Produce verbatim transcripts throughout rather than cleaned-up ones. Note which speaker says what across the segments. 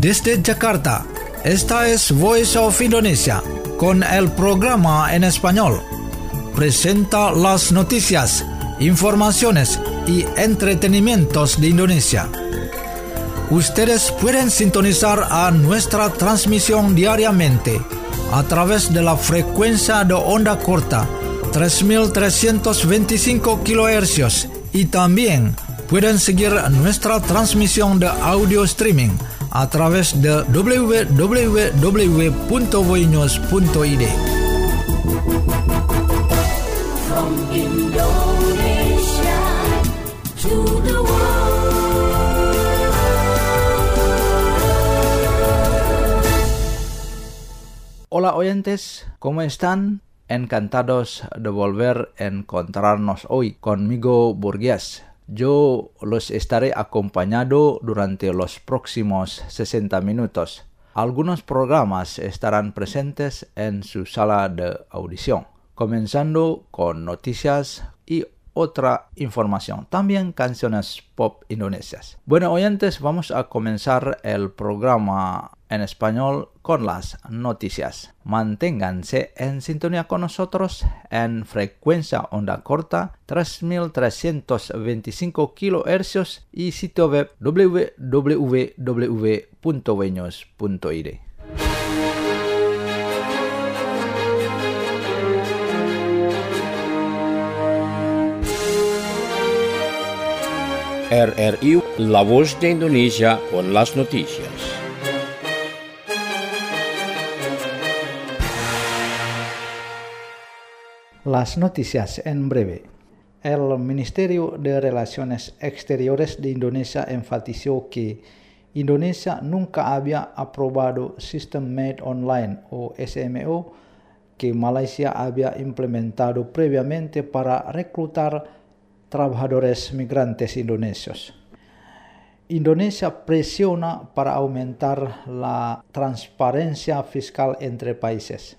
Speaker 1: Desde Jakarta, esta es Voice of Indonesia, con el programa en español. Presenta las noticias, informaciones y entretenimientos de Indonesia. Ustedes pueden sintonizar a nuestra transmisión diariamente a través de la frecuencia de onda corta tres mil trescientos veinticinco kilohercios y también pueden seguir nuestra transmisión de audio streaming a través de doble u doble u doble u punto voinews punto i d.
Speaker 2: From Indonesia to the world.
Speaker 3: Hola oyentes, ¿cómo están? Encantados de volver a encontrarnos hoy conmigo, Burgués. Yo los estaré acompañando durante los próximos sesenta minutos. Algunos programas estarán presentes en su sala de audición, comenzando con noticias y otra información, también canciones pop indonesias. Bueno, oyentes, vamos a comenzar el programa en español con las noticias. Manténganse en sintonía con nosotros en frecuencia onda corta tres mil trescientos veinticinco kilohercios y sitio web doble u doble u doble u punto voinews punto i d.
Speaker 4: R R I, La Voz de Indonesia con las noticias.
Speaker 3: Las noticias en breve. El Ministerio de Relaciones Exteriores de Indonesia enfatizó que Indonesia nunca había aprobado System Made Online o S M O que Malaysia había implementado previamente para reclutar trabajadores migrantes indonesios. Indonesia presiona para aumentar la transparencia fiscal entre países.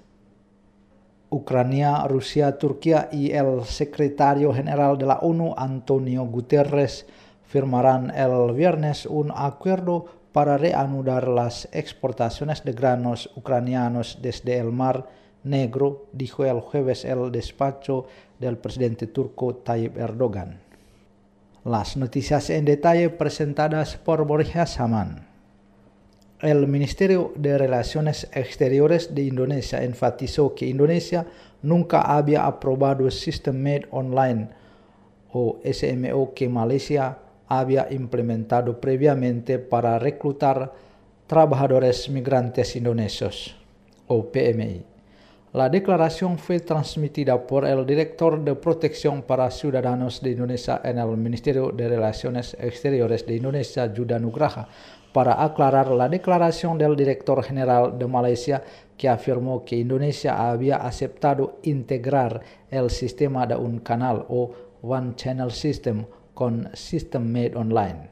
Speaker 3: Ucrania, Rusia, Turquía y el secretario general de la ONU, Antonio Guterres, firmarán el viernes un acuerdo para reanudar las exportaciones de granos ucranianos desde el Mar Negro, dijo el jueves el despacho del presidente turco Tayyip Erdogan. Las noticias en detalle presentadas por Borja Saman. El Ministerio de Relaciones Exteriores de Indonesia enfatizó que Indonesia nunca había aprobado System Made Online o S M O que Malaysia había implementado previamente para reclutar trabajadores migrantes indonesios o P M I. La declaración fue transmitida por el director de Protección para Ciudadanos de Indonesia en el Ministerio de Relaciones Exteriores de Indonesia, Yudha Nugraha, para aclarar la declaración del director general de Malaysia que afirmó que Indonesia había aceptado integrar el sistema de un canal o One Channel System con System Made Online.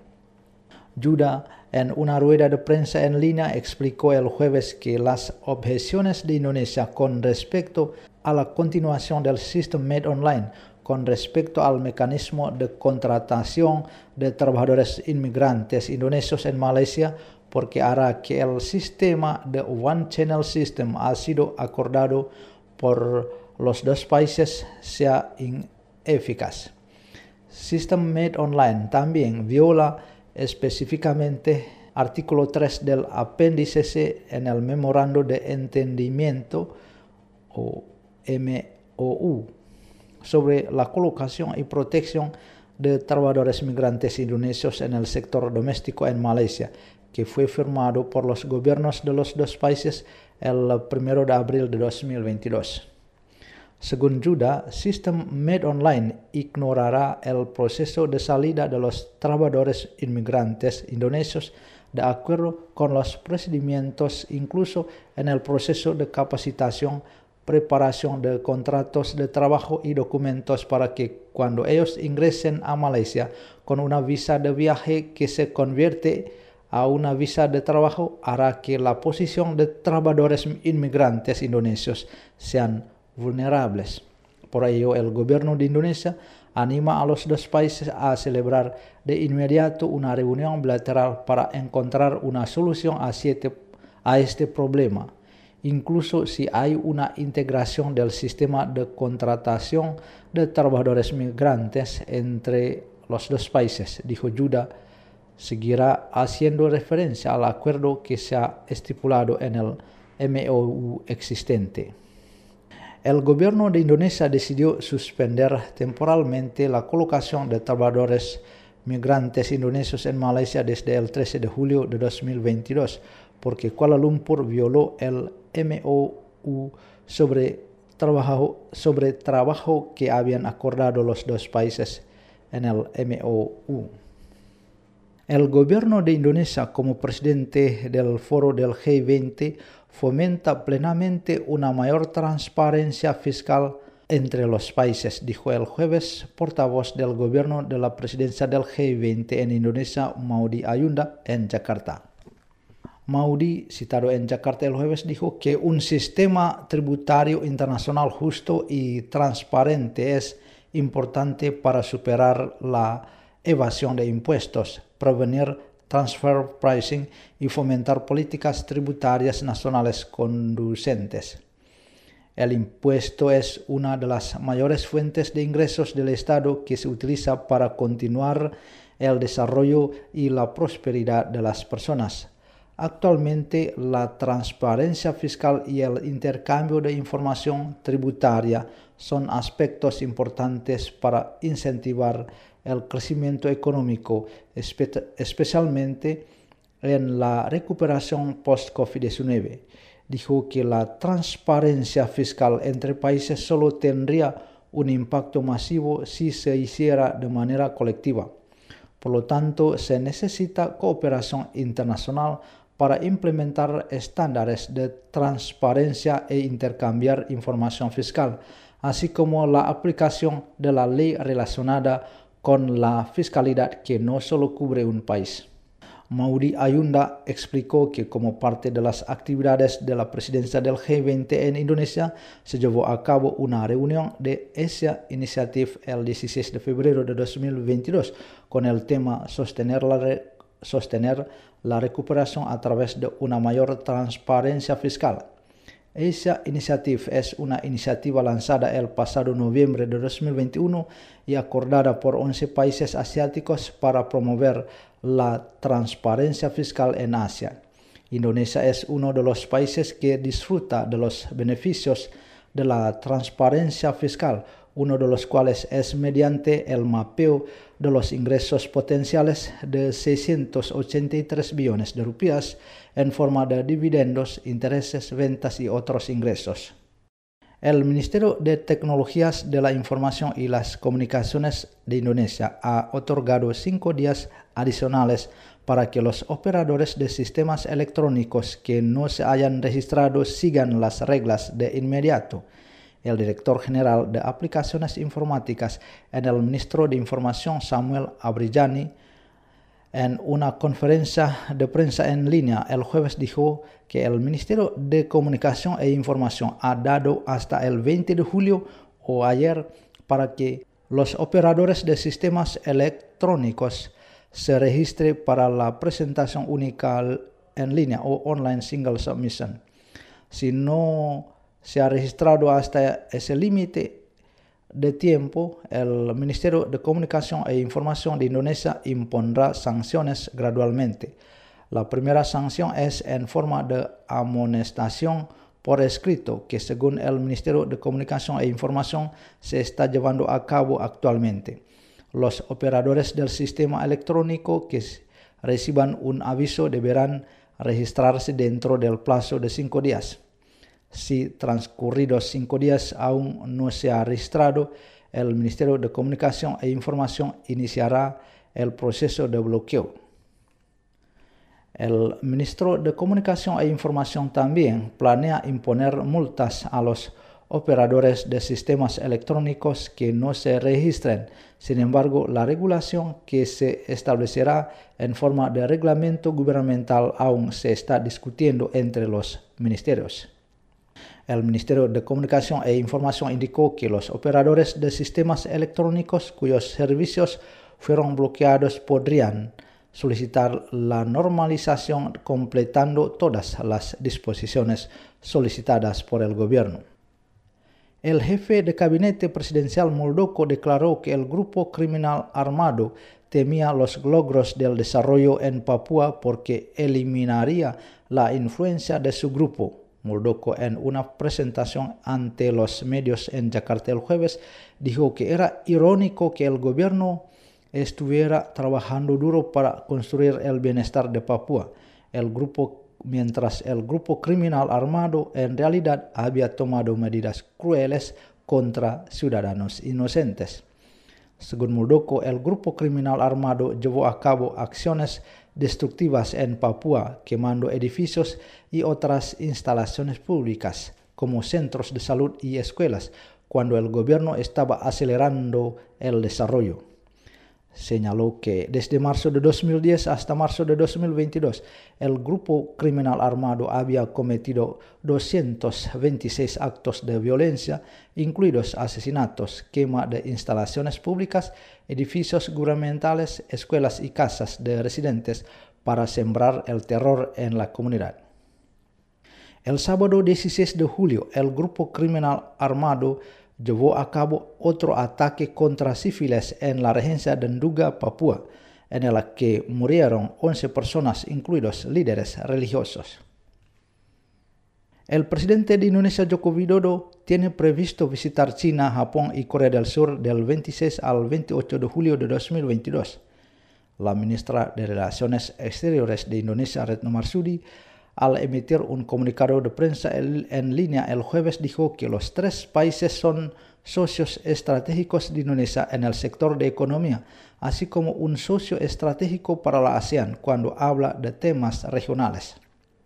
Speaker 3: Yudha, en una rueda de prensa en línea, explicó el jueves que las objeciones de Indonesia con respecto a la continuación del System Made Online con respecto al mecanismo de contratación de trabajadores inmigrantes indonesios en Malaysia, porque hará que el sistema de One Channel System ha sido acordado por los dos países sea ineficaz. System Made Online también viola específicamente artículo tres del apéndice C en el Memorando de Entendimiento o M O U sobre la colocación y protección de trabajadores migrantes indonesios en el sector doméstico en Malaysia, que fue firmado por los gobiernos de los dos países el primero de abril de dos mil veintidós. Según Yudha, System Made Online ignorará el proceso de salida de los trabajadores inmigrantes indonesios de acuerdo con los procedimientos, incluso en el proceso de capacitación, preparación de contratos de trabajo y documentos para que cuando ellos ingresen a Malaysia con una visa de viaje que se convierte a una visa de trabajo, hará que la posición de trabajadores inmigrantes indonesios sean vulnerables. Por ello, el gobierno de Indonesia anima a los dos países a celebrar de inmediato una reunión bilateral para encontrar una solución a, siete, a este problema, incluso si hay una integración del sistema de contratación de trabajadores migrantes entre los dos países, dijo Yuda. Seguirá haciendo referencia al acuerdo que se ha estipulado en el M O U existente. El gobierno de Indonesia decidió suspender temporalmente la colocación de trabajadores migrantes indonesios en Malaysia desde el trece de julio de dos mil veintidós, porque Kuala Lumpur violó el M O U sobre trabajo, sobre trabajo que habían acordado los dos países en el M O U. El gobierno de Indonesia, como presidente del foro del G veinte, fomenta plenamente una mayor transparencia fiscal entre los países, dijo el jueves portavoz del gobierno de la presidencia del G veinte en Indonesia, Maudy Ayunda, en Jakarta. Maudy, citado en Jakarta el jueves, dijo que un sistema tributario internacional justo y transparente es importante para superar la evasión de impuestos, prevenir transfer pricing y fomentar políticas tributarias nacionales conducentes. El impuesto es una de las mayores fuentes de ingresos del Estado que se utiliza para continuar el desarrollo y la prosperidad de las personas. Actualmente, la transparencia fiscal y el intercambio de información tributaria son aspectos importantes para incentivar el crecimiento económico, espe- especialmente en la recuperación post-COVID diecinueve. Dijo que la transparencia fiscal entre países solo tendría un impacto masivo si se hiciera de manera colectiva. Por lo tanto, se necesita cooperación internacional para implementar estándares de transparencia e intercambiar información fiscal, así como la aplicación de la ley relacionada con la fiscalidad que no solo cubre un país. Maudy Ayunda explicó que como parte de las actividades de la presidencia del G veinte en Indonesia, se llevó a cabo una reunión de Asia Initiative el dieciséis de febrero de dos mil veintidós con el tema sostener la, re, sostener la recuperación a través de una mayor transparencia fiscal. Asia Initiative es una iniciativa lanzada el pasado noviembre de dos mil veintiuno y acordada por once países asiáticos para promover la transparencia fiscal en Asia. Indonesia es uno de los países que disfruta de los beneficios de la transparencia fiscal, uno de los cuales es mediante el mapeo de los ingresos potenciales de seiscientos ochenta y tres billones de rupias en forma de dividendos, intereses, ventas y otros ingresos. El Ministerio de Tecnologías de la Información y las Comunicaciones de Indonesia ha otorgado cinco días adicionales para que los operadores de sistemas electrónicos que no se hayan registrado sigan las reglas de inmediato. El director general de Aplicaciones Informáticas en el Ministerio de Información, Samuel Abrijani, en una conferencia de prensa en línea el jueves dijo que el Ministerio de Comunicación e Información ha dado hasta el veinte de julio o ayer para que los operadores de sistemas electrónicos se registren para la presentación única en línea o online single submission. Si no se ha registrado hasta ese límite de tiempo, el Ministerio de Comunicación e Información de Indonesia impondrá sanciones gradualmente. La primera sanción es en forma de amonestación por escrito, que según el Ministerio de Comunicación e Información se está llevando a cabo actualmente. Los operadores del sistema electrónico que reciban un aviso deberán registrarse dentro del plazo de cinco días. Si transcurridos cinco días aún no se ha registrado, el Ministerio de Comunicación e Información iniciará el proceso de bloqueo. El ministro de Comunicación e Información también planea imponer multas a los operadores de sistemas electrónicos que no se registren. Sin embargo, la regulación que se establecerá en forma de reglamento gubernamental aún se está discutiendo entre los ministerios. El Ministerio de Comunicación e Información indicó que los operadores de sistemas electrónicos cuyos servicios fueron bloqueados podrían solicitar la normalización completando todas las disposiciones solicitadas por el gobierno. El jefe de gabinete presidencial moldoko declaró que el grupo criminal armado temía los logros del desarrollo en Papúa porque eliminaría la influencia de su grupo. Muldoko, en una presentación ante los medios en Jakarta el jueves, dijo que era irónico que el gobierno estuviera trabajando duro para construir el bienestar de Papúa, el grupo, mientras el grupo criminal armado en realidad había tomado medidas crueles contra ciudadanos inocentes. Según Muldoko, el grupo criminal armado llevó a cabo acciones destructivas en Papúa, quemando edificios y otras instalaciones públicas, como centros de salud y escuelas, cuando el gobierno estaba acelerando el desarrollo. Señaló que desde marzo de dos mil diez hasta marzo de dos mil veintidós, el grupo criminal armado había cometido doscientos veintiséis actos de violencia, incluidos asesinatos, quema de instalaciones públicas, edificios gubernamentales, escuelas y casas de residentes para sembrar el terror en la comunidad. El sábado dieciséis de julio, el grupo criminal armado llevó a cabo otro ataque contra civiles en la regencia de Nduga, Papúa, en el que murieron once personas, incluidos líderes religiosos. El presidente de Indonesia, Joko Widodo, tiene previsto visitar China, Japón y Corea del Sur del veintiséis al veintiocho de julio de dos mil veintidós. La ministra de Relaciones Exteriores de Indonesia, Retno Marsudi, al emitir un comunicado de prensa en línea el jueves, dijo que los tres países son socios estratégicos de Indonesia en el sector de economía, así como un socio estratégico para la ASEAN cuando habla de temas regionales.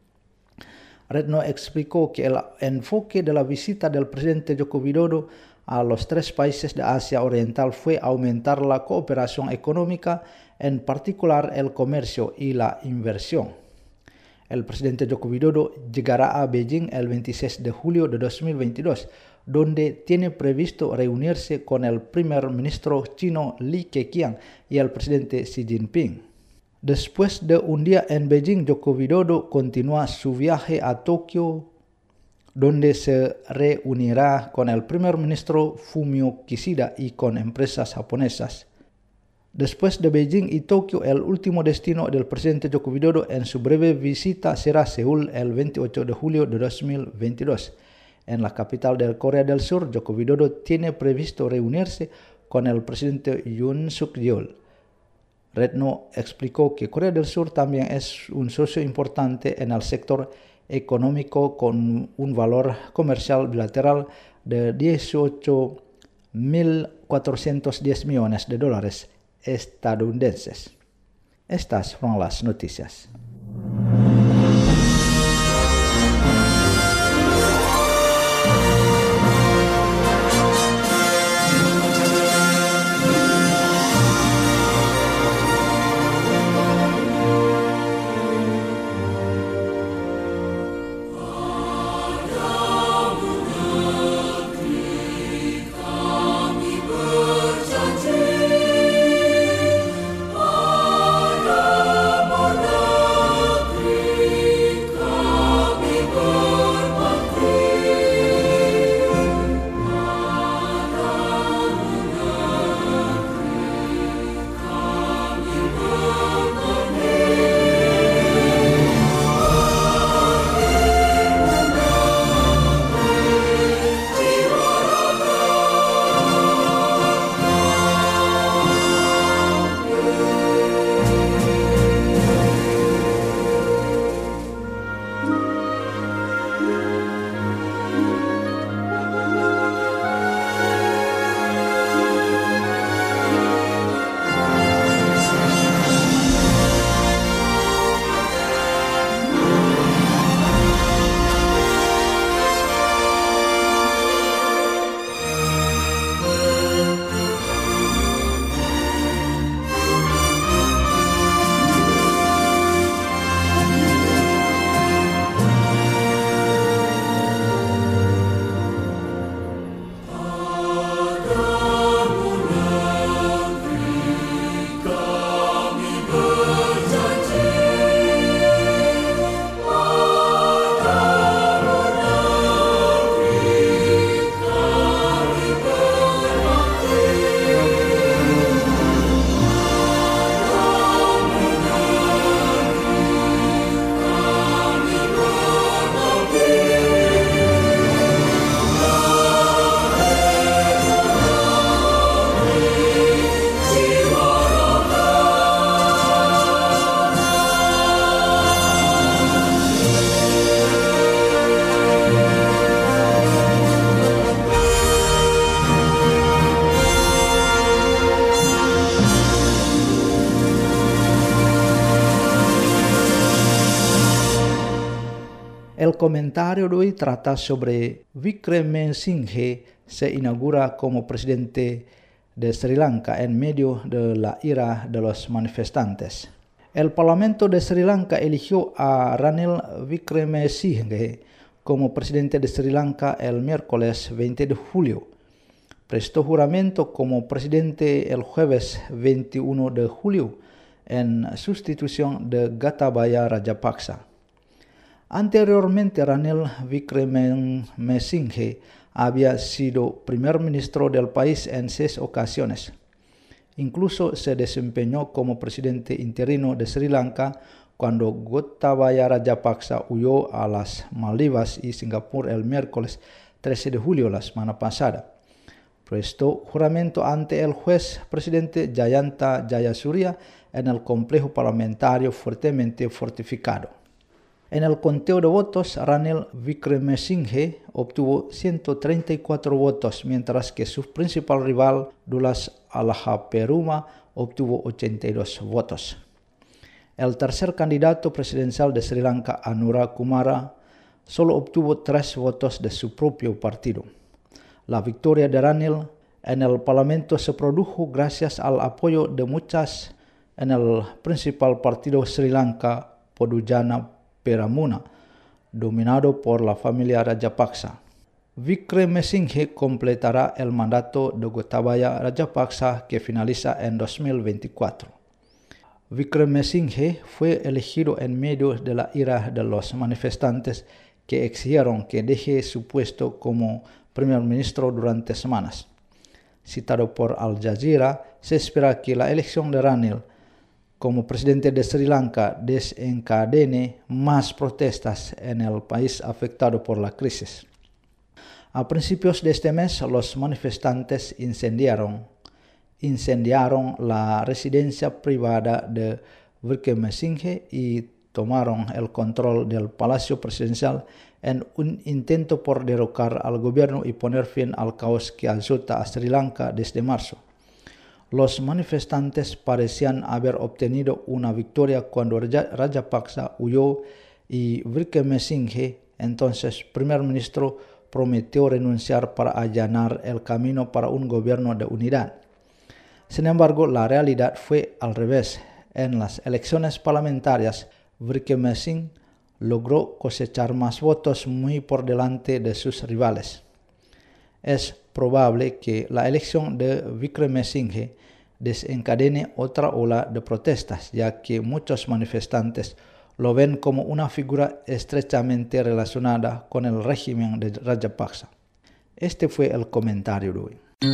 Speaker 3: Retno explicó que el enfoque de la visita del presidente Joko Widodo a los tres países de Asia Oriental fue aumentar la cooperación económica, en particular el comercio y la inversión. El presidente Joko Widodo llegará a Beijing el veintiséis de julio de dos mil veintidós, donde tiene previsto reunirse con el primer ministro chino Li Keqiang y el presidente Xi Jinping. Después de un día en Beijing, Joko Widodo continúa su viaje a Tokio, donde se reunirá con el primer ministro Fumio Kishida y con empresas japonesas. Después de Beijing y Tokio, el último destino del presidente Joko Widodo en su breve visita será Seúl el veintiocho de julio de dos mil veintidós. En la capital de Corea del Sur, Joko Widodo tiene previsto reunirse con el presidente Yoon Suk Yeol. Retno explicó que Corea del Sur también es un socio importante en el sector económico con un valor comercial bilateral de dieciocho mil cuatrocientos diez millones de dólares estadounidenses. Estas fueron las noticias.
Speaker 2: Ada
Speaker 3: comentario de hoy trata sobre Wickremesinghe se inaugura como presidente de Sri Lanka en medio de la ira de los manifestantes. El Parlamento de Sri Lanka eligió a Ranil Wickremesinghe como presidente de Sri Lanka el miércoles veinte de julio. Prestó juramento como presidente el jueves veintiuno de julio en sustitución de Gotabaya Rajapaksa. Anteriormente, Ranil Wickremesinghe había sido primer ministro del país en seis ocasiones. Incluso se desempeñó como presidente interino de Sri Lanka cuando Gotabaya Rajapaksa huyó a las Maldivas y Singapur el miércoles trece de julio la semana pasada. Prestó juramento ante el juez presidente Jayanta Jayasuriya en el complejo parlamentario fuertemente fortificado. En el conteo de votos, Ranil Wickremesinghe obtuvo ciento treinta y cuatro votos, mientras que su principal rival, Dulas Alahaperuma, obtuvo ochenta y dos votos. El tercer candidato presidencial de Sri Lanka, Anura Kumara, solo obtuvo tres votos de su propio partido. La victoria de Ranil en el Parlamento se produjo gracias al apoyo de muchas en el principal partido Sri Lanka, Podujana Peramuna, dominado por la familia Rajapaksa. Wickremesinghe completará el mandato de Gotabaya Rajapaksa que finaliza en dos mil veinticuatro. Wickremesinghe fue elegido en medio de la ira de los manifestantes que exigieron que deje su puesto como primer ministro durante semanas. Citado por Al Jazeera, se espera que la elección de Ranil como presidente de Sri Lanka desencadene más protestas en el país afectado por la crisis. A principios de este mes, los manifestantes incendiaron, incendiaron la residencia privada de Wickremesinghe y tomaron el control del Palacio Presidencial en un intento por derrocar al gobierno y poner fin al caos que azota a Sri Lanka desde marzo. Los manifestantes parecían haber obtenido una victoria cuando Rajapaksa huyó y Wickremesinghe, entonces primer ministro, prometió renunciar para allanar el camino para un gobierno de unidad. Sin embargo, la realidad fue al revés. En las elecciones parlamentarias, Wickremesinghe logró cosechar más votos muy por delante de sus rivales. Es probable que la elección de Wickremesinghe desencadene otra ola de protestas, ya que muchos manifestantes lo ven como una figura estrechamente relacionada con el régimen de Rajapaksa. Este fue el comentario de hoy.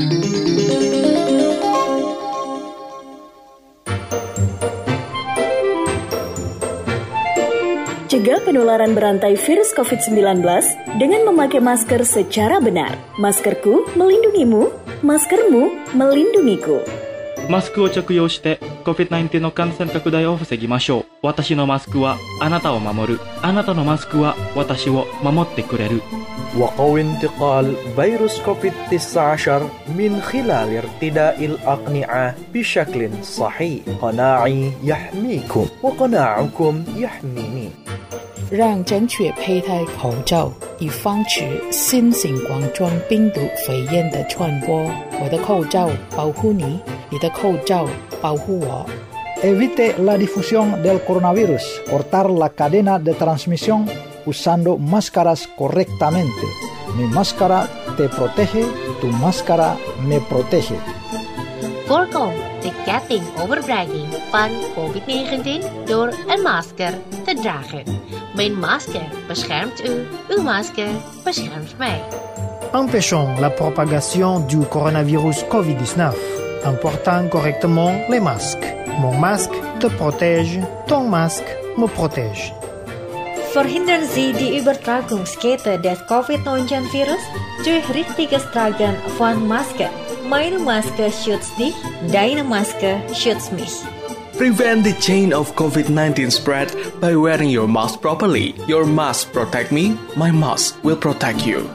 Speaker 5: Cegah penularan berantai virus covid sembilan belas dengan memakai masker secara benar. Maskerku melindungimu, maskermu melindungiku.
Speaker 6: マスクを着用して コビッドナインティーン の感染拡大を防ぎましょう。私のマスクはあなたを守る。あなたのマスクは私を守ってくれる。
Speaker 7: وقوي انتقال فيروس كوفيد تسعة عشر من خلال ارتداء الأقنعة بشكل صحيح. قناعي يحميكم وقناعكم يحميني.
Speaker 8: 让正确佩戴口罩，以防止新型冠状病毒肺炎的传播。我的口罩保护你，你的口罩保护我。
Speaker 3: Evite la difusión del coronavirus. Cortar la cadena de transmisión usando máscaras correctamente. Mi máscara te protege, tu máscara me protege.
Speaker 9: Voorkom de ketting overbrenging van covid negentien door een masker te dragen. Mijn masker beschermt u, uw masker beschermt mij.
Speaker 10: Empêchons la propagation du coronavirus covid dix-neuf en portant correctement les masques. Mon masque te protège, ton masque me protège.
Speaker 11: Verhindern Sie die Übertragungskette des covid neunzehn virus durch richtiges Tragen von Maske. Meine Maske schützt dich, deine Maske schützt mich.
Speaker 12: Prevent the chain of covid nineteen spread by wearing your mask properly. Your mask protect me, my mask will protect you.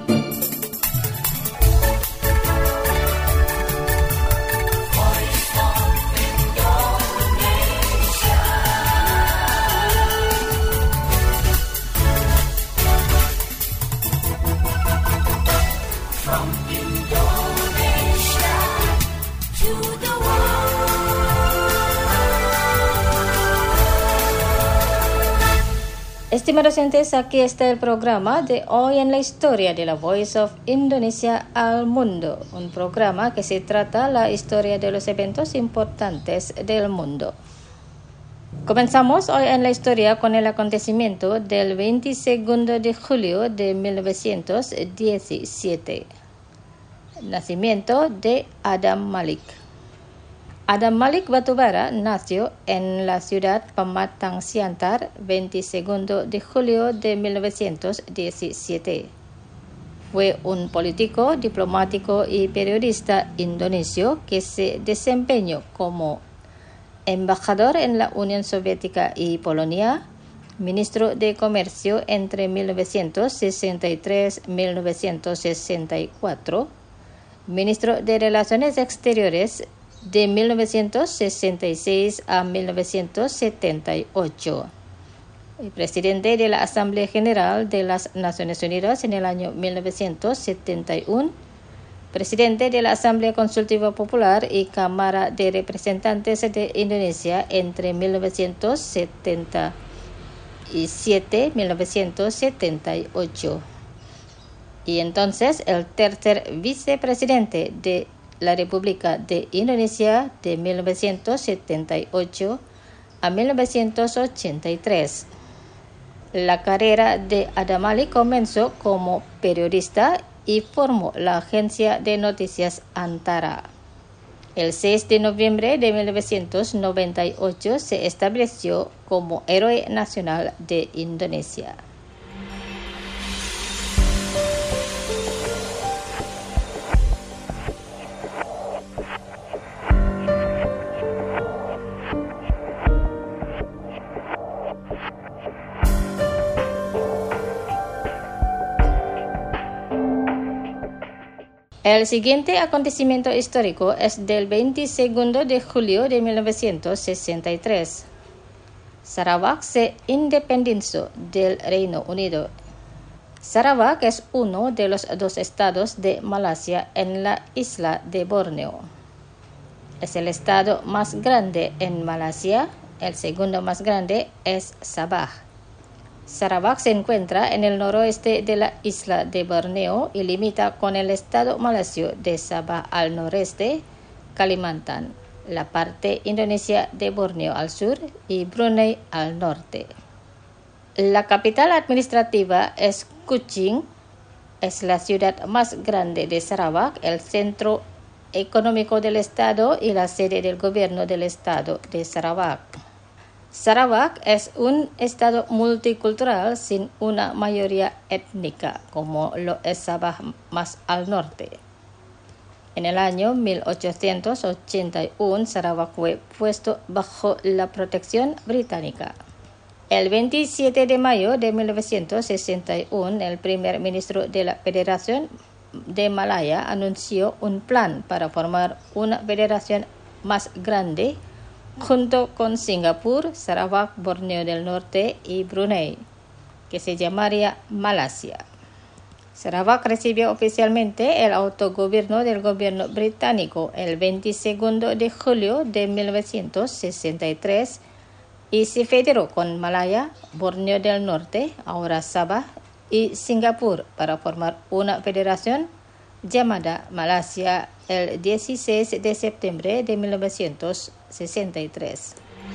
Speaker 13: Estimados oyentes, aquí está el programa de hoy en la historia de la Voice of Indonesia al Mundo, un programa que se trata la historia de los eventos importantes del mundo. Comenzamos hoy en la historia con el acontecimiento del veintiséis de julio de mil novecientos diecisiete. Nacimiento de Adam Malik. Adam Malik Batubara nació en la ciudad Pematang Siantar veintiséis de julio de mil novecientos diecisiete. Fue un político, diplomático y periodista indonesio que se desempeñó como embajador en la Unión Soviética y Polonia, ministro de Comercio entre mil novecientos sesenta y tres a mil novecientos sesenta y cuatro, ministro de Relaciones Exteriores de mil novecientos sesenta y seis a mil novecientos setenta y ocho, y presidente de la Asamblea General de las Naciones Unidas en el año mil novecientos setenta y uno, presidente de la Asamblea Consultiva Popular y Cámara de Representantes de Indonesia entre mil novecientos setenta y siete a mil novecientos setenta y ocho, y entonces el tercer vicepresidente de la República de Indonesia de mil novecientos setenta y ocho a mil novecientos ochenta y tres. La carrera de Adam Malik comenzó como periodista y formó la agencia de noticias Antara. El seis de noviembre de mil novecientos noventa y ocho se estableció como héroe nacional de Indonesia. El siguiente acontecimiento histórico es del veintiséis de julio de mil novecientos sesenta y tres. Sarawak se independizó del Reino Unido. Sarawak es uno de los dos estados de Malasia en la isla de Borneo. Es el estado más grande en Malasia. El segundo más grande es Sabah. Sarawak se encuentra en el noroeste de la isla de Borneo y limita con el estado malasio de Sabah al noreste, Kalimantan, la parte indonesia de Borneo al sur y Brunei al norte. La capital administrativa es Kuching. Es la ciudad más grande de Sarawak, el centro económico del estado y la sede del gobierno del estado de Sarawak. Sarawak es un estado multicultural sin una mayoría étnica, como lo es Sabah más al norte. En el año mil ochocientos ochenta y uno, Sarawak fue puesto bajo la protección británica. El veintisiete de mayo de mil novecientos sesenta y uno, el primer ministro de la Federación de Malaya anunció un plan para formar una federación más grande junto con Singapur, Sarawak, Borneo del Norte y Brunei, que se llamaría Malasia. Sarawak recibió oficialmente el autogobierno del gobierno británico el veintiséis de julio de mil novecientos sesenta y tres y se federó con Malaya, Borneo del Norte, ahora Sabah, y Singapur para formar una federación llamada Malasia el dieciséis de septiembre de mil novecientos sesenta y tres.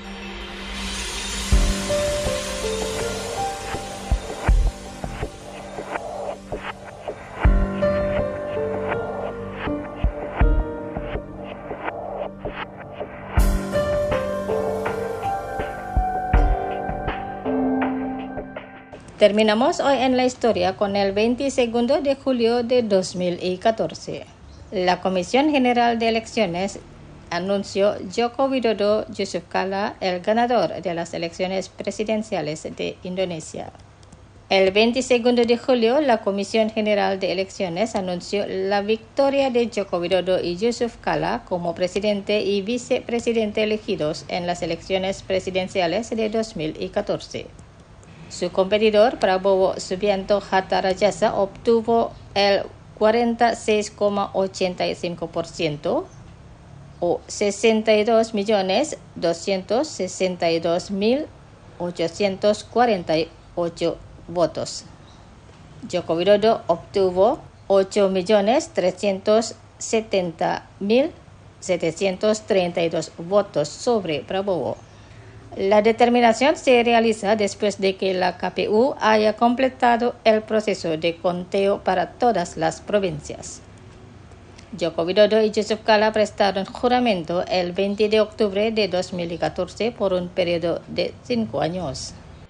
Speaker 13: Terminamos hoy en la historia con el veintiséis de julio de dos mil catorce. La Comisión General de Elecciones anunció Joko Widodo Yusuf Kala el ganador de las elecciones presidenciales de Indonesia. El veintiséis de julio, la Comisión General de Elecciones anunció la victoria de Joko Widodo y Yusuf Kala como presidente y vicepresidente elegidos en las elecciones presidenciales de dos mil catorce. Su competidor, Prabowo Subianto Hatta Rajasa, obtuvo el cuarenta y seis coma ochenta y cinco por ciento o sesenta y dos millones doscientos sesenta y dos mil ochocientos cuarenta y ocho votos. Joko Widodo obtuvo ocho millones trescientos setenta mil setecientos treinta y dos votos sobre Prabowo. La determinación se realiza después de que la K P U haya completado el proceso de conteo para todas las provincias. Joko Widodo y Yusuf Kala prestaron juramento el veinte de octubre de dos mil catorce por un periodo de cinco años.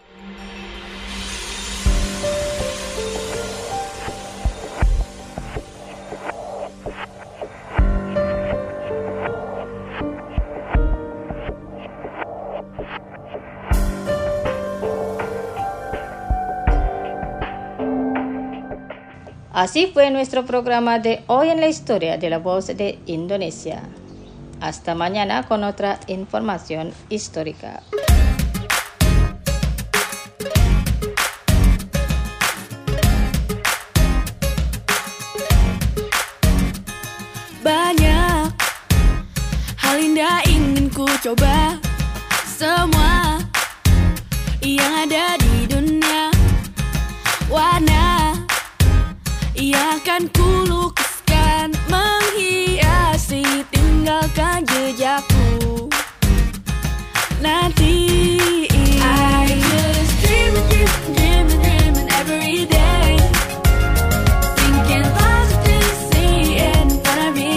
Speaker 13: Así fue nuestro programa de hoy en la historia de la voz de Indonesia. Hasta mañana con otra información histórica.
Speaker 14: Banyak hal indah ingin ku coba, semua yang ada di dunia, warna yang akan ku lukiskan menghiasi, tinggalkan jejakku nanti. I just dreaming, dreaming, dreaming, dreaming every day, thinking positive, seeing in front of me.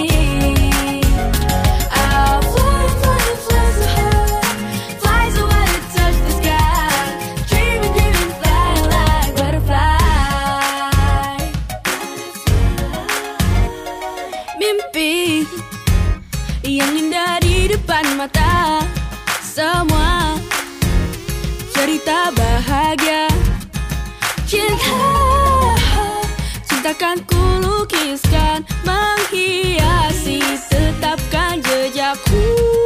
Speaker 14: I'll fly, fly, fly so high, fly so high to touch the sky, dreaming, dreaming, fly like butterfly. Mimpi yang indah di depan mata, semua cerita bahagia. Cinta, cintakan ku lukiskan menghiasi, tetapkan jejakku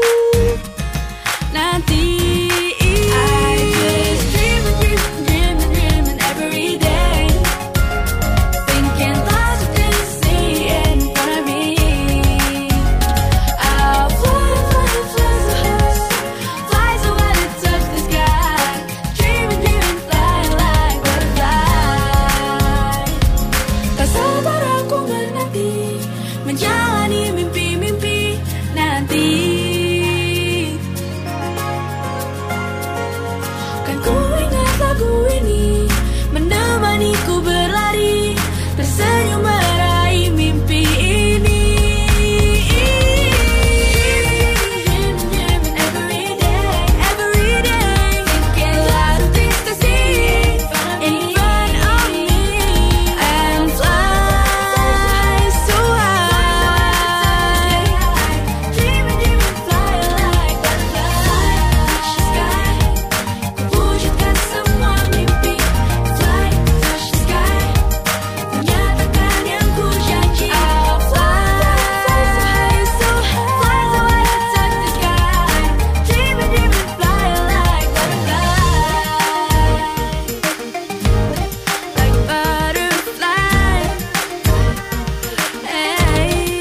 Speaker 14: nanti. I just dreaming, dreaming, dreaming, dreaming every day, thinking positive, seeing in front of me. I'll fly, fly, fly so high, fly so high to touch the sky, dreaming, dreaming, fly like butterfly. Tak sabar aku menanti, menjalani mimpi-mimpi nanti. Kan ku ingat lagu ini menemaniku berlari, tersenyum meraih mimpi ini. Every day, every day, thinking loud of things to see in front of me, and fly so high, dreaming, dreaming, fly like butterfly. Touch the sky, ku wujudkan semua mimpi, fly, touch the sky, menyatakan yang ku janji. I'll fly so high, fly so high to touch the sky, dreaming, dreaming, fly like butterfly, like butterfly. Hey.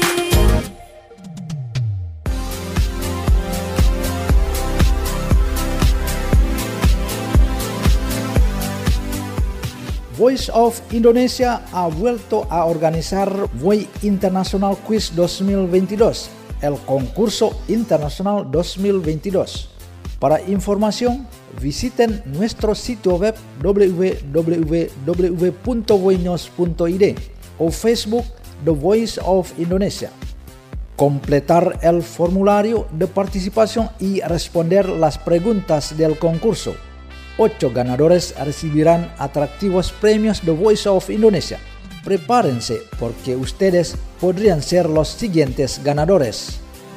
Speaker 3: Voice of Indonesia ha vuelto a organizar V O I International Quiz dos mil veintidós, el concurso internacional dos mil veintidós. Para información, visiten nuestro sitio web w w w punto voinews punto i d o Facebook The Voice of Indonesia. Completar el formulario de participación y responder las preguntas del concurso. Ocho ganadores recibirán atractivos premios The Voice of Indonesia. Prepárense porque ustedes podrían ser los siguientes ganadores.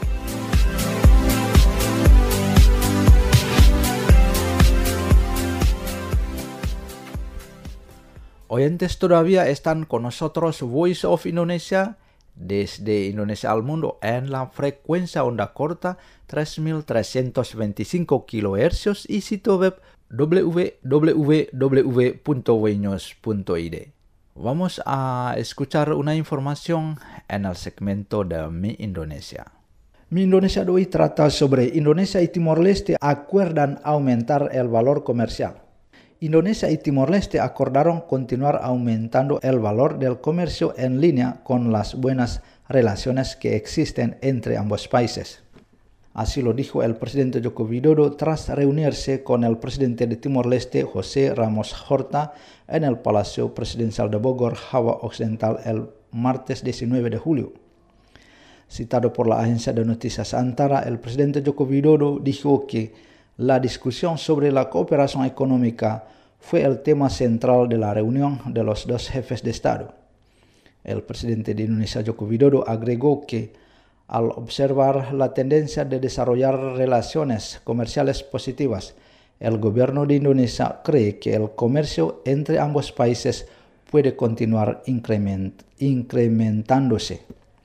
Speaker 3: Oyentes todavía están con nosotros Voice of Indonesia desde Indonesia al mundo en la frecuencia onda corta tres mil trescientos veinticinco kilohercios y sitio web w w w punto voinews punto i d. Vamos a escuchar una información en el segmento de Mi Indonesia. Mi Indonesia de hoy trata sobre Indonesia y Timor-Leste acuerdan aumentar el valor comercial. Indonesia y Timor-Leste acordaron continuar aumentando el valor del comercio en línea con las buenas relaciones que existen entre ambos países. Así lo dijo el presidente Joko Widodo tras reunirse con el presidente de Timor-Leste, José Ramos Horta, en el Palacio Presidencial de Bogor, Java Occidental, el martes diecinueve de julio. Citado por la agencia de noticias Antara, el presidente Joko Widodo dijo que la discusión sobre la cooperación económica fue el tema central de la reunión de los dos jefes de Estado. El presidente de Indonesia, Joko Widodo, agregó que al observar la tendencia de desarrollar relaciones comerciales positivas, el gobierno de Indonesia cree que el comercio entre ambos países puede continuar increment, incrementándose.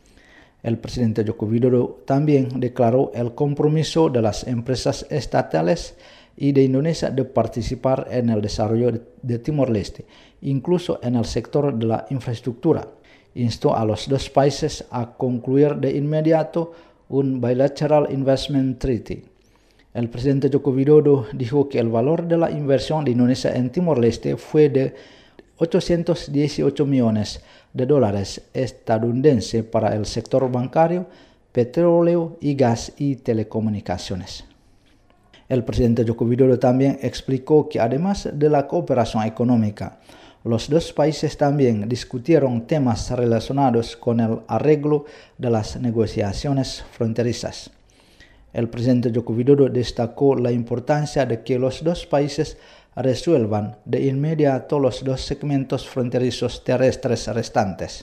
Speaker 3: El presidente Joko Widodo también declaró el compromiso de las empresas estatales y de Indonesia de participar en el desarrollo de Timor-Leste, incluso en el sector de la infraestructura. Instó a los dos países a concluir de inmediato un Bilateral Investment Treaty. El presidente Joko Widodo dijo que el valor de la inversión de Indonesia en Timor-Leste fue de ochocientos dieciocho millones de dólares estadounidenses para el sector bancario, petróleo y gas y telecomunicaciones. El presidente Joko Widodo también explicó que además de la cooperación económica, los dos países también discutieron temas relacionados con el arreglo de las negociaciones fronterizas. El presidente Joko Widodo destacó la importancia de que los dos países resuelvan de inmediato los dos segmentos fronterizos terrestres restantes.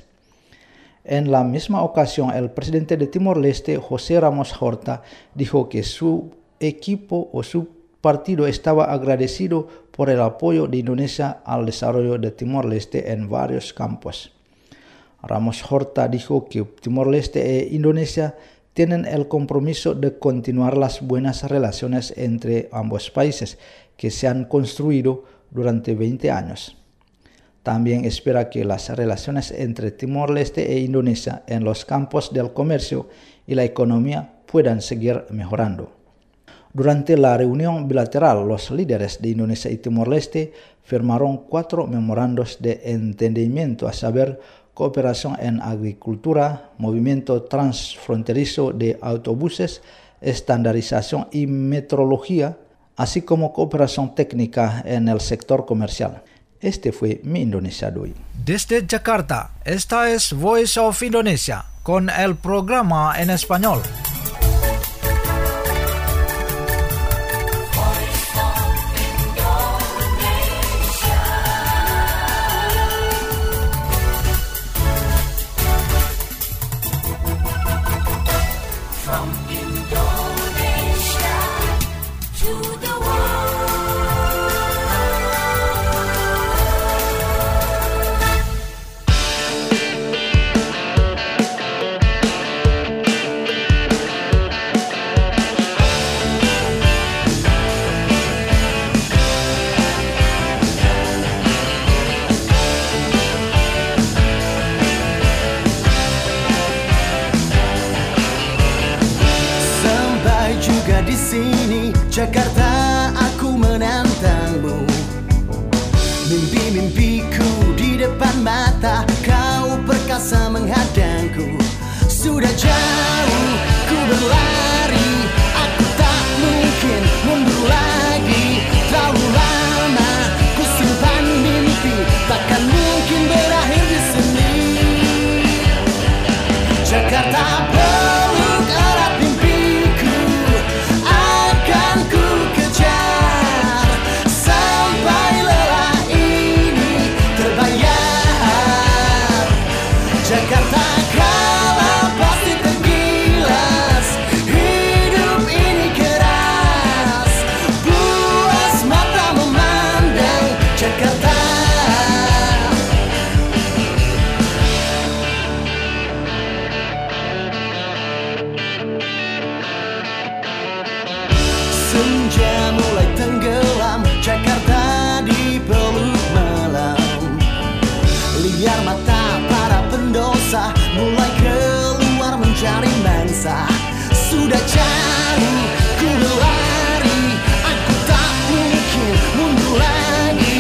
Speaker 3: En la misma ocasión, el presidente de Timor-Leste, José Ramos Horta, dijo que su equipo o su partido estaba agradecido por el apoyo de Indonesia al desarrollo de Timor-Leste en varios campos. Ramos Horta dijo que Timor-Leste e Indonesia tienen el compromiso de continuar las buenas relaciones entre ambos países que se han construido durante veinte años. También espera que las relaciones entre Timor-Leste e Indonesia en los campos del comercio y la economía puedan seguir mejorando. Durante la reunión bilateral, los líderes de Indonesia y Timor-Leste firmaron cuatro memorandos de entendimiento, a saber, cooperación en agricultura, movimiento transfronterizo de autobuses, estandarización y metrología, así como cooperación técnica en el sector comercial. Este fue mi Indonesia de hoy.
Speaker 1: Desde Jakarta, esta es Voice of Indonesia, con el programa en español.
Speaker 15: Jakarta, aku menantangmu. Mimpi-mimpiku di depan mata, kau perkasa menghadangku. Sudah jauh ku berlari, aku tak mungkin mundur lagi. Terlalu lama ku simpan mimpi, takkan mungkin berakhir di sini. Jakarta peluk erat mimpiku, akan ku kejar sampai lelah ini terbayar. Jakarta kala pasti tergilas, hidup ini keras, puas mata memandang Jakarta. Senja mulai tenggelam, Jakarta dipeluk malam. Liar mata para pendosa mulai keluar mencari mangsa. Sudah jauh ku berlari, aku tak mungkin mundur lagi.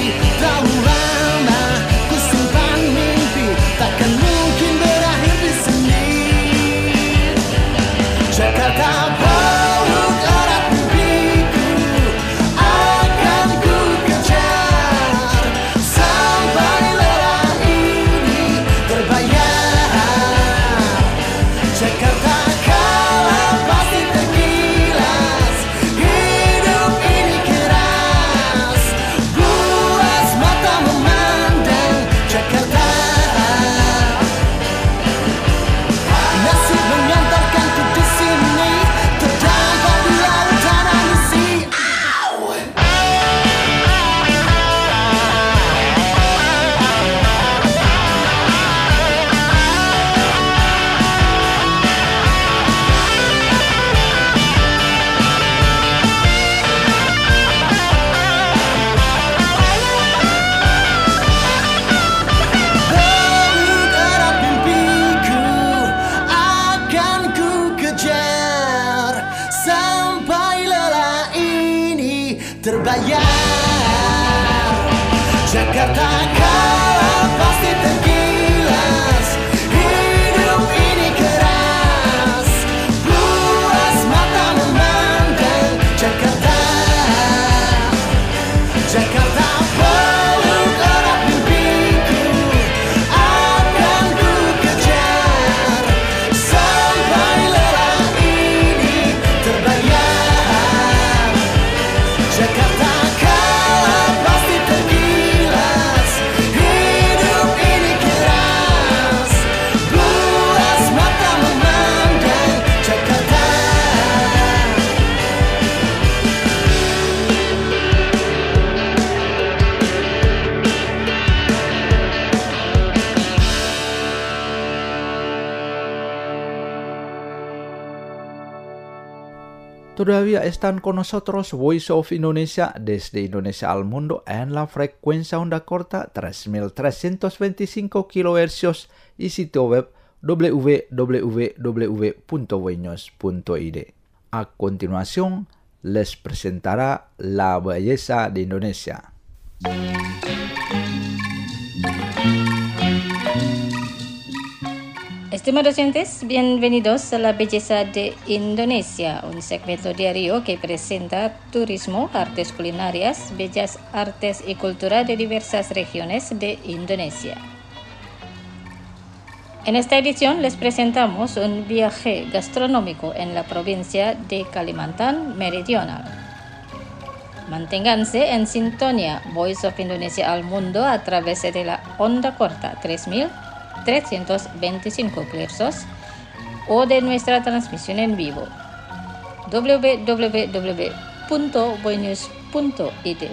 Speaker 15: terbayar. Jakarta kala pasti tergilas, hidup ini keras, luas mata memandang Jakarta. Jakarta peluk erat mimpiku, akan ku kejar sampai lelah ini terbayar. Jakarta kala pasti tergilas, hidup ini keras, luas mata memandang Jakarta.
Speaker 3: Todavía están con nosotros Voice of Indonesia desde Indonesia al mundo en la frecuencia onda corta tres mil trescientos veinticinco kilohercios y sitio web w w w punto voinews punto i d. A continuación, les presentará la belleza de Indonesia.
Speaker 13: Estimados oyentes, bienvenidos a La Belleza de Indonesia, un segmento diario que presenta turismo, artes culinarias, bellas artes y cultura de diversas regiones de Indonesia. En esta edición les presentamos un viaje gastronómico en la provincia de Kalimantan Meridional. Manténganse en sintonía Voice of Indonesia al mundo a través de la onda corta tres mil trescientos veinticinco kilohercios o de nuestra transmisión en vivo w w w punto voinews punto i d.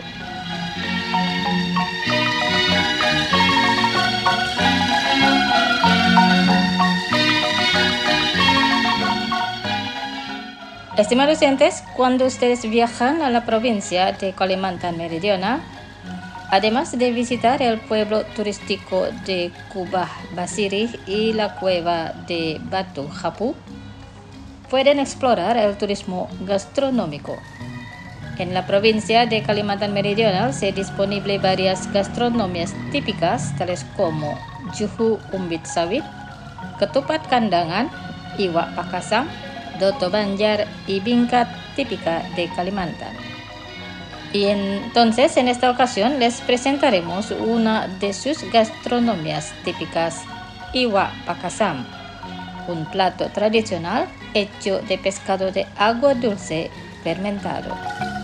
Speaker 13: Estimados oyentes, cuando ustedes viajan a la provincia de Kalimantan Meridional, además de visitar el pueblo turístico de Kubah Basiri y la cueva de Batu Hapu, pueden explorar el turismo gastronómico. En la provincia de Kalimantan Meridional se disponible varias gastronomías típicas tales como juhu umbit sawit, ketupat kandangan, iwak pakasam, doto banjar y bingkat típica de Kalimantan. Y entonces en esta ocasión les presentaremos una de sus gastronomías típicas, iwak pakasam, un plato tradicional hecho de pescado de agua dulce fermentado.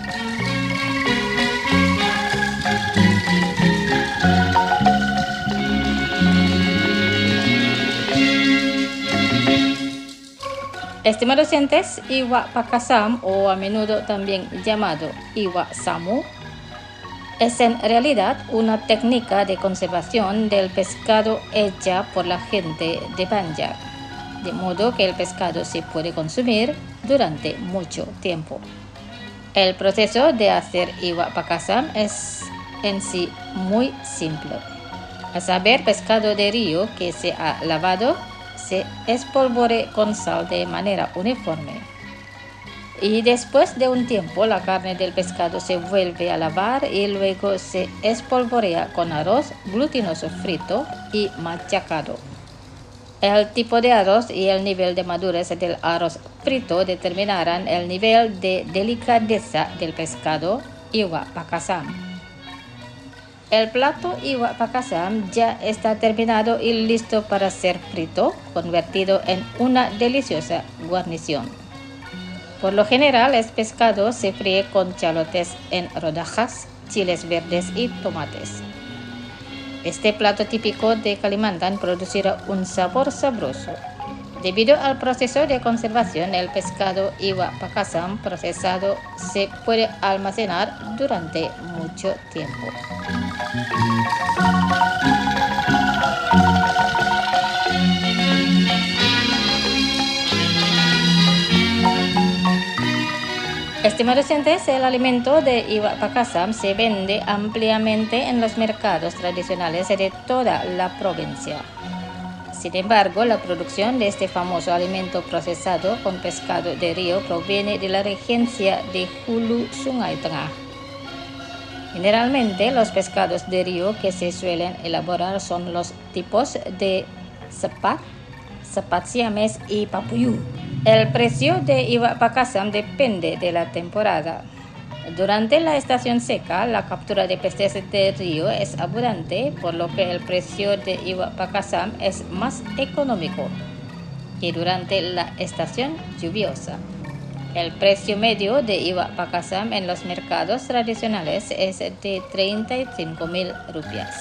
Speaker 13: Estimados oyentes, iwak pakasam, o a menudo también llamado iwak samu, es en realidad una técnica de conservación del pescado hecha por la gente de Banjar, de modo que el pescado se puede consumir durante mucho tiempo. El proceso de hacer iwak pakasam es en sí muy simple. A saber, pescado de río que se ha lavado se espolvorea con sal de manera uniforme. Y después de un tiempo la carne del pescado se vuelve a lavar y luego se espolvorea con arroz glutinoso frito y machacado. El tipo de arroz y el nivel de madurez del arroz frito determinarán el nivel de delicadeza del pescado iwak pakasam. El plato iwak pakasam ya está terminado y listo para ser frito, convertido en una deliciosa guarnición. Por lo general, el pescado se fríe con chalotes en rodajas, chiles verdes y tomates. Este plato típico de Kalimantan producirá un sabor sabroso. Debido al proceso de conservación, el pescado iwak pakasam procesado se puede almacenar durante mucho tiempo. Estimados oyentes, el alimento de iwak pakasam se vende ampliamente en los mercados tradicionales de toda la provincia. Sin embargo, la producción de este famoso alimento procesado con pescado de río proviene de la regencia de Hulu Sungai Tengah, Generalmente los pescados de río que se suelen elaborar son los tipos de sepat, sepat siames y papuyú. El precio de iwak pakasam depende de la temporada. Durante la estación seca, la captura de peces de río es abundante, por lo que el precio de iwak pakasam es más económico que durante la estación lluviosa. El precio medio de iwak pakasam en los mercados tradicionales es de treinta y cinco mil rupias.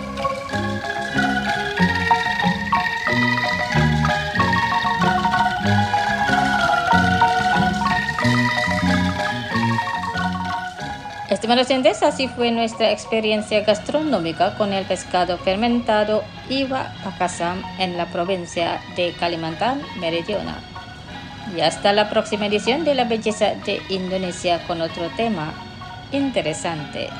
Speaker 13: Estimados oyentes, así fue nuestra experiencia gastronómica con el pescado fermentado iwak pakasam en la provincia de Kalimantan Meridional. Y hasta la próxima edición de La Belleza de Indonesia con otro tema interesante.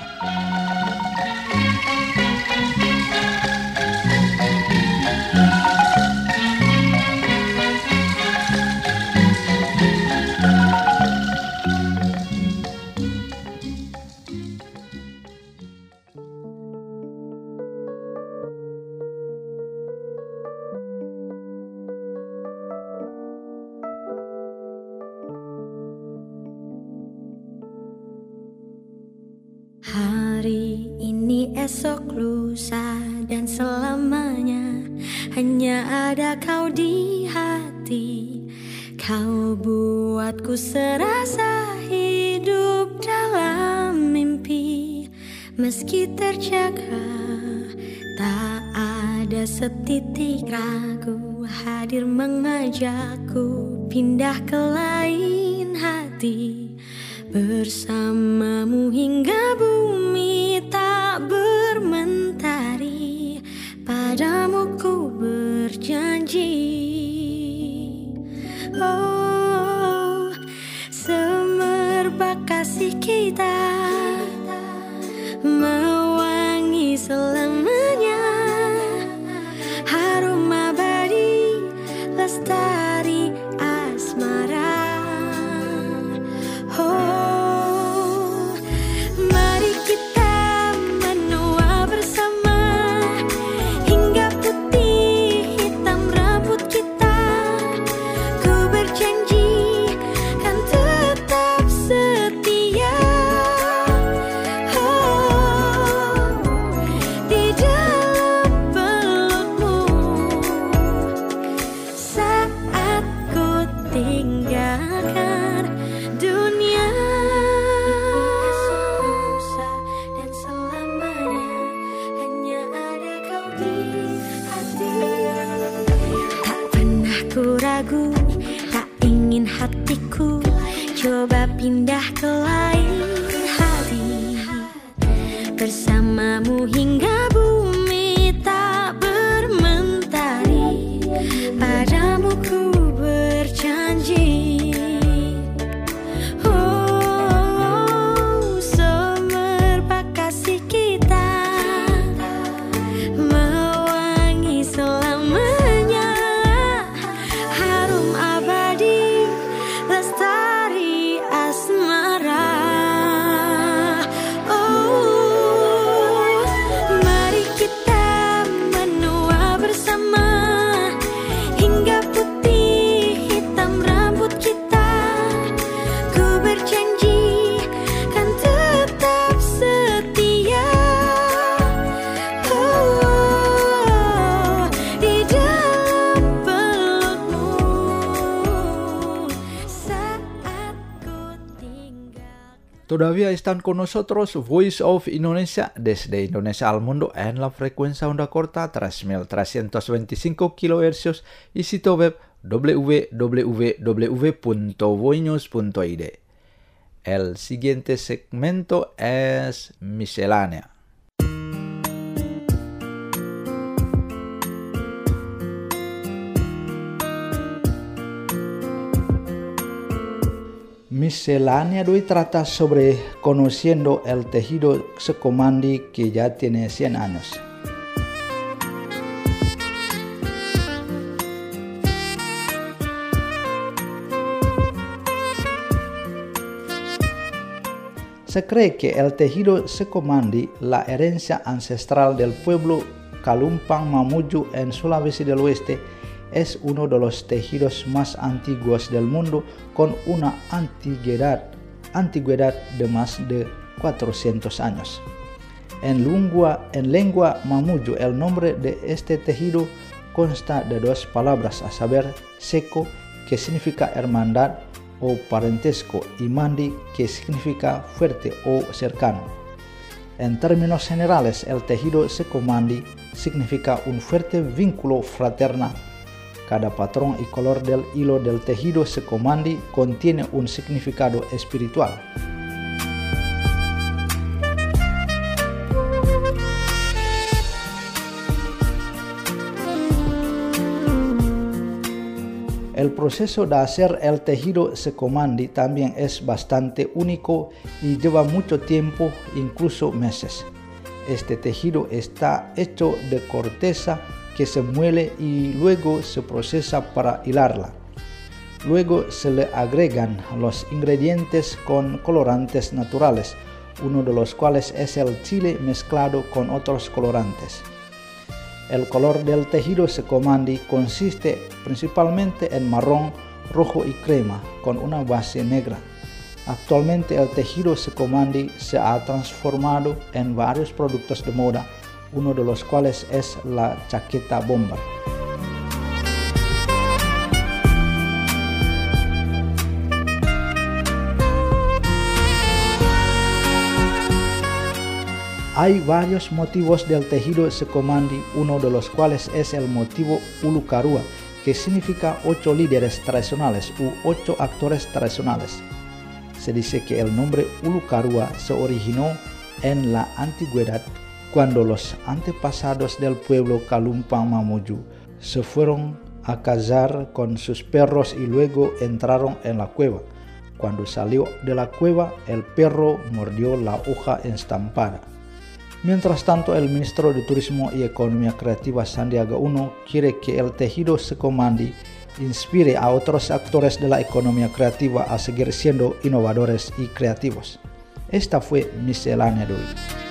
Speaker 16: Hari ini, esok, lusa, dan selamanya hanya ada kau di hati. Kau buatku serasa hidup dalam mimpi. Meski terjaga, tak ada setitik ragu. Hadir mengajakku pindah ke lain hati. Bersamamu hingga bumi tak bermentari. Padamu ku berjanji. Oh, semerbak kasih kita mewangi selamanya. Harum abadi lestari asmara. Oh, mari kita menua bersama hingga putih hitam rambut kita. Ku berjanji kan tetap setia. Oh, di dalam pelukmu saat ku tinggalkan dunia. Dan selamanya hanya ada kau di hati. Tak pernah ku ragu, tak ingin hatiku coba pindah ke lain hati. Bersamamu hingga bumi tak bermentari. Padamu ku berjanji. Oh, semerbak kasih kita mewangi selamanya. Harum abadi lestari asmara. Oh, mari kita menua bersama hingga putih hitam rambut kita. Ku berjanji kan tetap setia. Oh, di dalam pelukmu saat ku tinggal.
Speaker 3: Todavía están con nosotros Voice of Indonesia desde Indonesia al mundo en la frecuencia onda corta tres mil trescientos veinticinco kilohercios y sitio web w w w punto voinews punto i d. El siguiente segmento es miscelánea. Miscelánea de hoy trata sobre conociendo el tejido Sukomandi que ya tiene cien años. Se cree que el tejido secomandi, la herencia ancestral del pueblo Kalumpang Mamuju en Sulawesi del Oeste, es uno de los tejidos más antiguos del mundo con una antigüedad, antigüedad de más de cuatrocientos años. En lengua, en lengua Mamuju, el nombre de este tejido consta de dos palabras, a saber, seco, que significa hermandad o parentesco, y mandi, que significa fuerte o cercano. En términos generales, el tejido secomandi significa un fuerte vínculo fraternal. Cada patrón y color del hilo del tejido secomandi contiene un significado espiritual. El proceso de hacer el tejido secomandi también es bastante único y lleva mucho tiempo, incluso meses. Este tejido está hecho de corteza que se muele y luego se procesa para hilarla. Luego se le agregan los ingredientes con colorantes naturales, uno de los cuales es el chile mezclado con otros colorantes. El color del tejido secomandi consiste principalmente en marrón, rojo y crema, con una base negra. Actualmente el tejido secomandi se ha transformado en varios productos de moda, uno de los cuales es la chaqueta bomber. Hay varios motivos del tejido secomandi, uno de los cuales es el motivo Ulukarua, que significa ocho líderes tradicionales u ocho actores tradicionales. Se dice que el nombre Ulukarua se originó en la antigüedad, cuando los antepasados del pueblo Kalumpang Mamuju se fueron a cazar con sus perros y luego entraron en la cueva. Cuando salió de la cueva, el perro mordió la hoja estampada. Mientras tanto, el ministro de Turismo y Economía Creativa Sandiaga Uno quiere que el tejido secomandi inspire a otros actores de la economía creativa a seguir siendo innovadores y creativos. Esta fue miscelánea de hoy.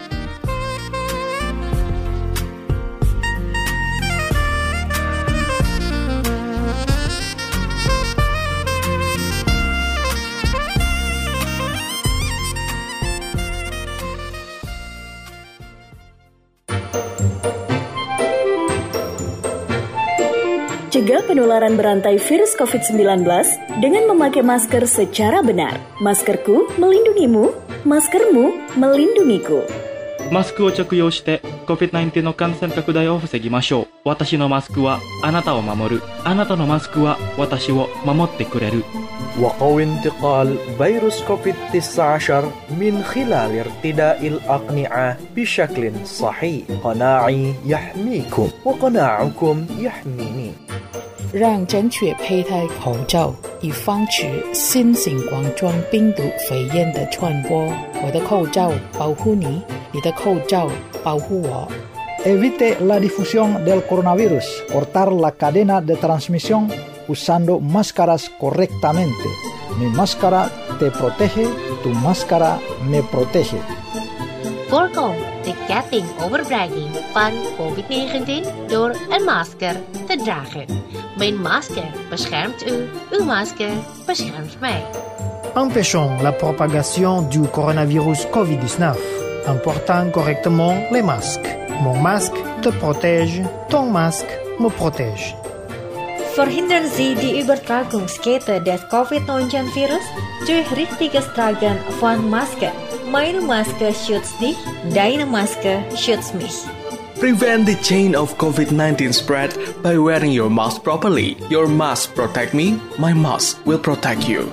Speaker 5: Cegah penularan berantai virus covid sembilan belas dengan memakai masker secara benar. Maskerku melindungimu, maskermu melindungiku.
Speaker 6: マスクを着用して コビッドナインティーン の感染拡大を防ぎましょう。私のマスクはあなたを守る。あなたのマスクは私を守ってくれる。
Speaker 7: وقوي انتقال فيروس كوفيد تسعة عشر من خلال ارتداء الأقنعة بشكل صحيح. قناعي يحميكم وقناعكم يحميني.
Speaker 8: 让正确佩戴口罩，以防止新型冠状病毒肺炎的传播。我的口罩保护你，你的口罩保护我。
Speaker 3: Evite la difusión del coronavirus. Cortar la cadena de transmisión usando máscaras correctamente. Mi máscara te protege, tu máscara me protege.
Speaker 9: Voorkom de ketting overbregging van covid negentien door een masker te dragen. Mijn masker beschermt u, uw masker beschermt mij.
Speaker 10: Empêchons la propagation du coronavirus covid dix-neuf en portant correctement les masques. Mon masque te protège, ton masque me protège.
Speaker 11: Verhindern Sie die Übertragungskette des covid neunzehn Virus durch richtiges Tragen von Maske. Meine Maske schützt dich, deine Maske schützt mich.
Speaker 12: Prevent the chain of covid nineteen spread by wearing your mask properly. Your mask protect me, my mask will protect you.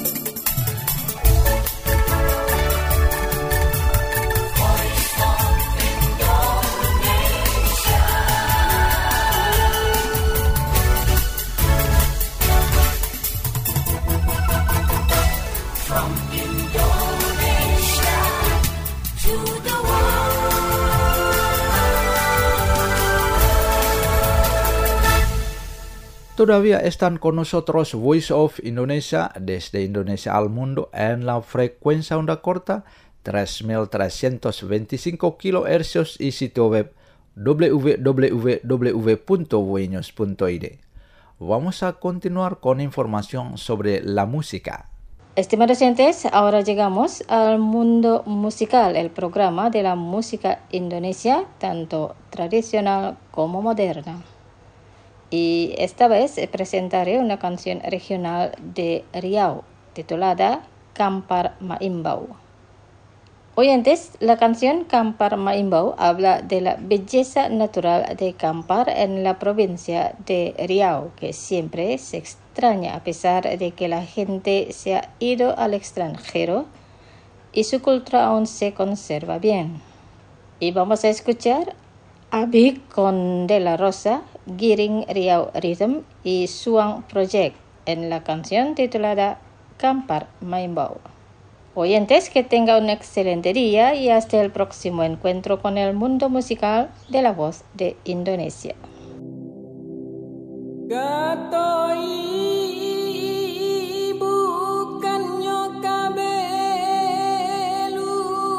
Speaker 3: Todavía están con nosotros Voice of Indonesia desde Indonesia al mundo en la frecuencia onda corta tres mil trescientos veinticinco kilohercios y sitio web w w w punto buenos punto i d. Vamos a continuar con información sobre la música.
Speaker 13: Estimados oyentes, ahora llegamos al mundo musical, el programa de la música indonesia, tanto tradicional como moderna. Y esta vez presentaré una canción regional de Riau, titulada Kampar Maimbau. Oyentes, la canción Kampar Maimbau habla de la belleza natural de Kampar en la provincia de Riau, que siempre se extraña a pesar de que la gente se ha ido al extranjero y su cultura aún se conserva bien. Y vamos a escuchar Abi con De La Rosa, Giring Riau Rhythm y Suang Project en la canción titulada Kampar Maimbau. Oyentes, que tenga un excelente día y hasta el próximo encuentro con el mundo musical de la voz de Indonesia.
Speaker 15: Katoi bukannya kabelu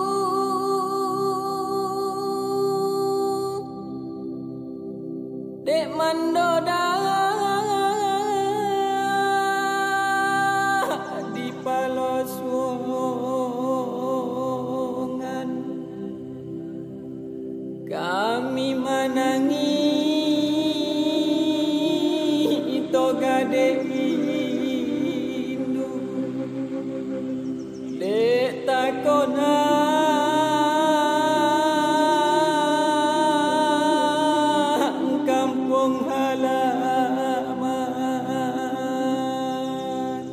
Speaker 15: Dek mandoda di paloswongan kami manangi gade indu dek takona kampung halaman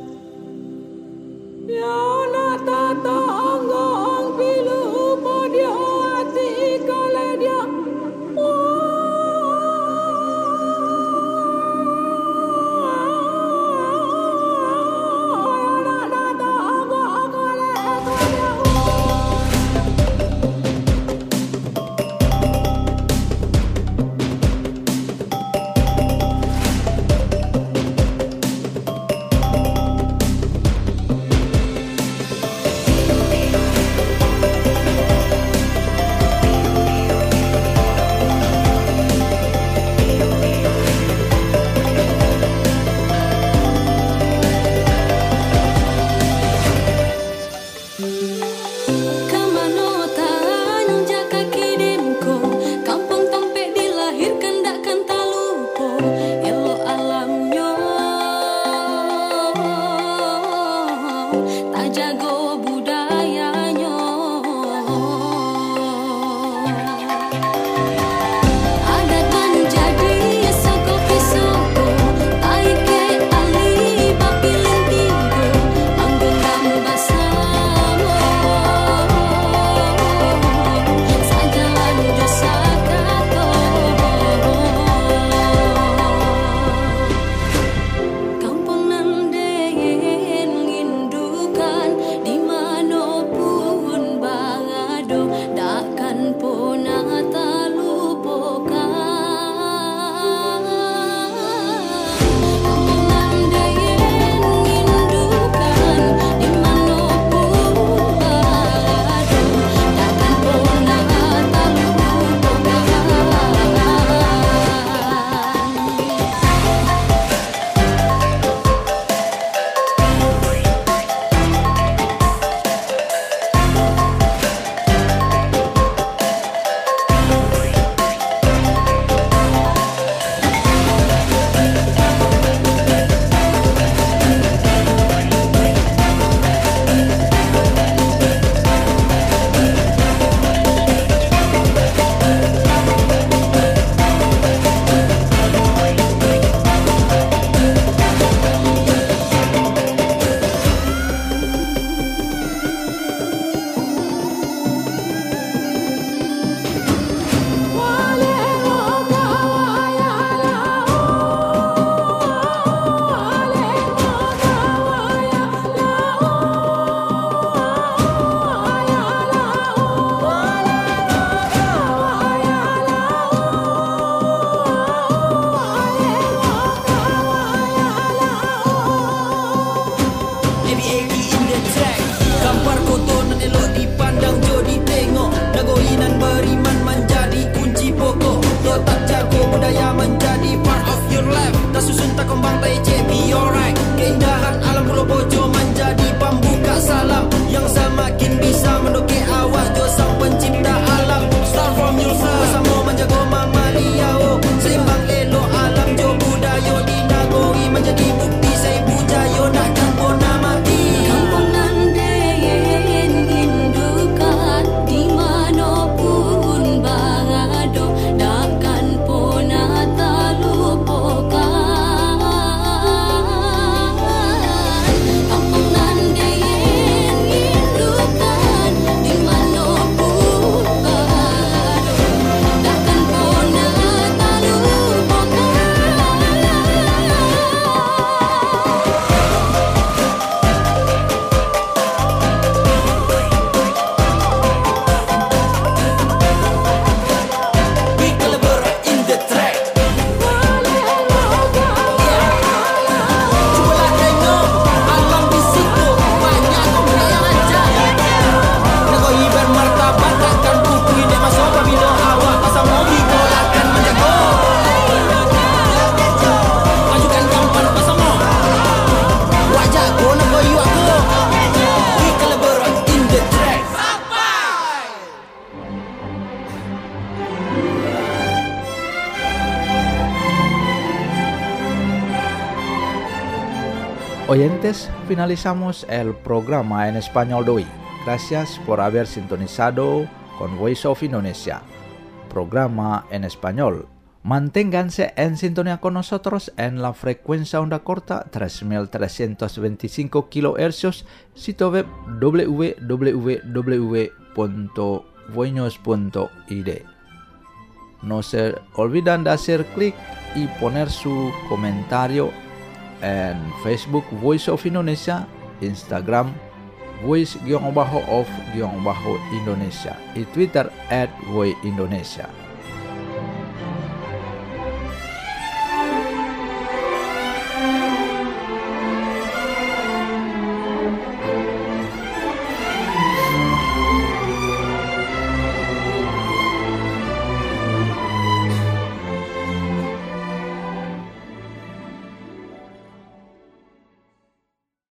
Speaker 15: ya nak tatangong pilu podio hati kole dia
Speaker 16: Di
Speaker 3: oyentes, finalizamos el programa en español de hoy. Gracias por haber sintonizado con Voice of Indonesia, programa en español. Manténganse en sintonía con nosotros en la frecuencia onda corta tres mil trescientos veinticinco kilohercios, sitio web w w w punto voinews punto i d. No se olvidan de hacer clic y poner su comentario en Facebook Voice of Indonesia, Instagram voice-of-indonesia y Twitter at voice indonesia.